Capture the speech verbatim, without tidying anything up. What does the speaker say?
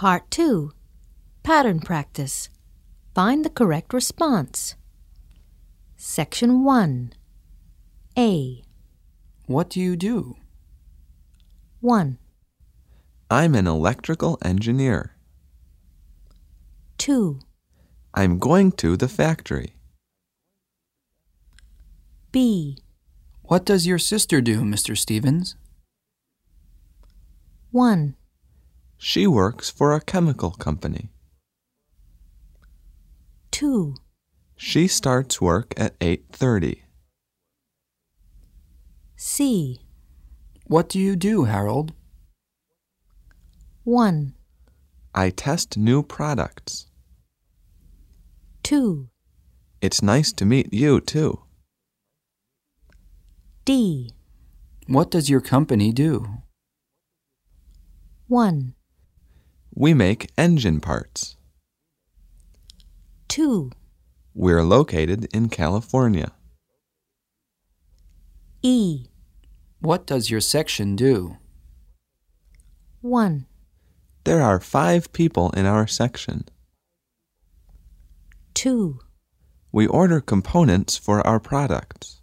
Part two. Pattern practice. Find the correct response. Section one. A. What do you do? one. I'm an electrical engineer. two. I'm going to the factory. B. What does your sister do, Mister Stevens? one. She works for a chemical company. two. She starts work at eight thirty. C. What do you do, Harold? one. I test new products. two. It's nice to meet you, too. D. What does your company do? one. We make engine parts. two. We're located in California. E. What does your section do? one. There are five people in our section. two. We order components for our products.